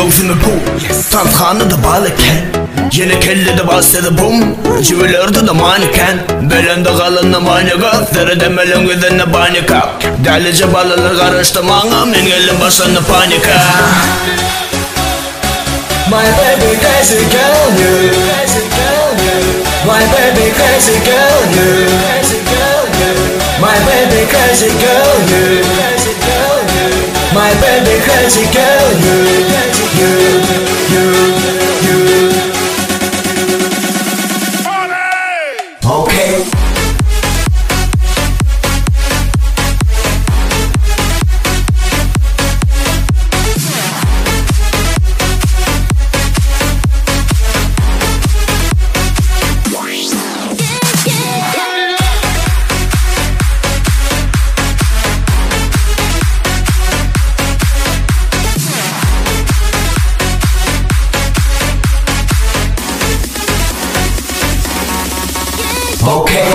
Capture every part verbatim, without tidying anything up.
Mevsimi bu, Tanrı'nı da balıken Yine kelle de bastı bum Çivilerde de maniken Belende kalınna manika Tere demelen güdenne panika Delice balalar karıştı manga Men gelin başlarına panika My baby crazy girl, you My baby crazy girl, you My baby crazy girl, you My baby crazy girl, you You, you, you Okay. Okay.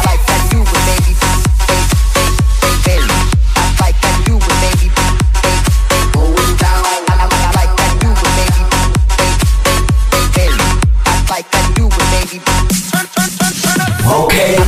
Okay.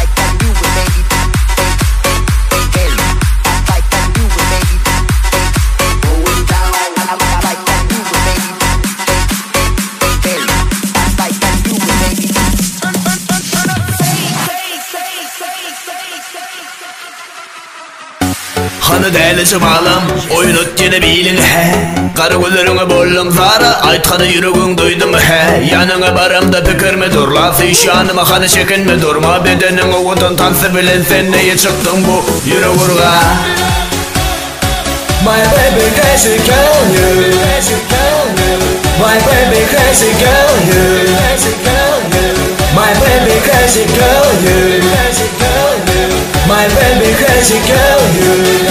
Hanı delici balım Oyun ötkeni bilin he Karı güllerine bollum zara Aytkanı yüreğin duydum he Yanına baramda pikirme dur Lafı işyanıma hanı çekinme durma Bedenin oğudun tansı bilen sen neye çıktın bu Yürü vurga My baby crazy girl, you My baby crazy girl, you My baby crazy girl, you My baby crazy girl, you